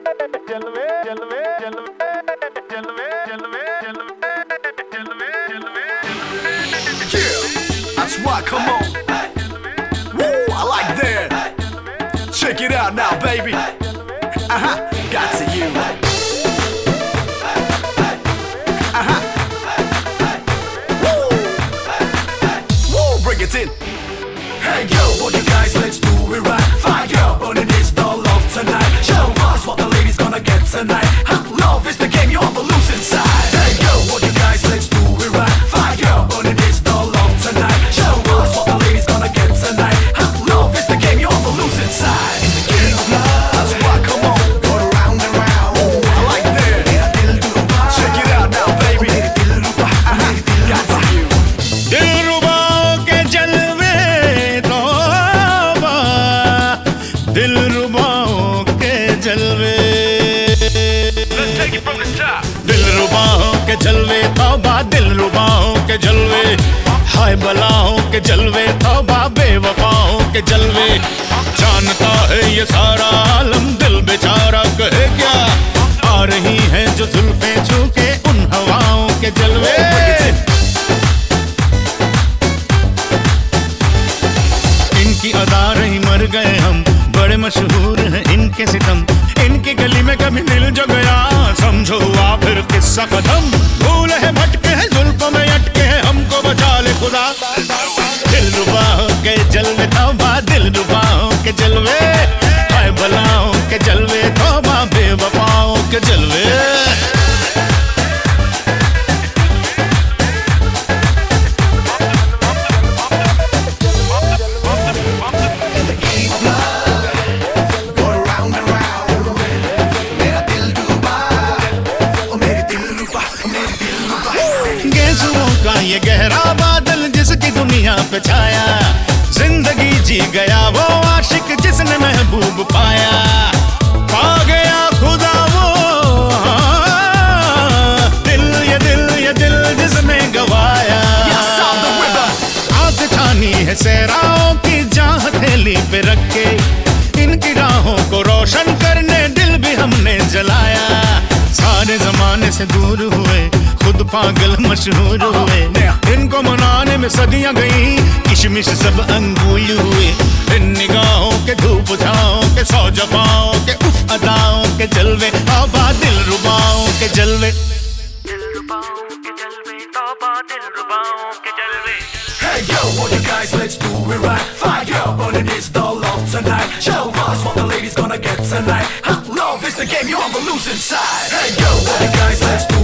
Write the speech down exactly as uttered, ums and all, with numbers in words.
जलवे जलवे जलवे जलवे जलवे जलवे जलवे जलवे Yeah, that's why, come on. Woo, I like that. Check it out now, baby. Uh-huh, got to you. Uh-huh. Woo. Woo, bring it in. Hey yo, all you guys, let's do it right. Fire burning is the love tonight. Show us what the ladies gonna get tonight. Huh? Love is the game, you're on the losing side. Hey yo, all you guys, let's do it right. Fire burning is the love tonight. Show us what the ladies gonna get tonight. Huh? Love is the game, you're on the losing side. In the game of love, that's why, come on, go round and round. Ooh, I like that. Check it out now, baby. Uh-huh, got to you. दिलरुबा के जलवे तौबा, दिलरुबाओं के जलवे। Let's take it from the top. दिलरुबाओं के जलवे तौबा, दिलरुबाओं के जलवे। हाय बलाओं के जलवे तौबा, बेवफाओं के जलवे। जानता है ये सारा आलम, दिल बेचारा कहे क्या। आ रही हैं जो जुल्फे झुके उन हवाओं के जलवे। इनकी अदा रही मर गए हम, बड़े मशहूर हैं इनके सितम। इनकी गली में कभी मिल जो गया, समझो हुआ फिर किस्सा खत्म। भूल है भटके हैं, जुल्फों में अटके हैं, हमको बचा ले खुदा। दिलरुबाओं के जलवे तौबा, दिलरुबाओं के जलवे। हाय बलाओं के जलवे तौबा, बेवफाओं के जलवे। गेजुओं का ये गहरा बादल जिसकी दुनिया पे छाया, जिंदगी जी गया वो आशिक जिसने महबूब पाया। पा गया खुदा वो हाँ, दिल ये दिल ये दिल जिसने गवाया। आग ठानी है सहराओं की जहाँ हथेली पे रख के, इनकी राहों को रोशन करने दिल भी हमने जलाया। सारे जमाने से दूर हुए, खुद पागल मशहूर हुए। इनको मनाने में सदियां गई, किशमिश सब अंगूल हुए। इन निगाहों के धूप छाओं के, सौ जफाओं के, उफ अदाओं के जलवे। तौबा दिलरुबाओं के जलवे। दिलरुबाओं के जलवे तौबा, दिलरुबाओं के जलवे। Hey yo, all you guys, let's do it right. Fire burning is the love tonight. Show us what the ladies gonna get tonight. Huh? Love is the game, you're on the losing side. Hey yo, all you guys, let's do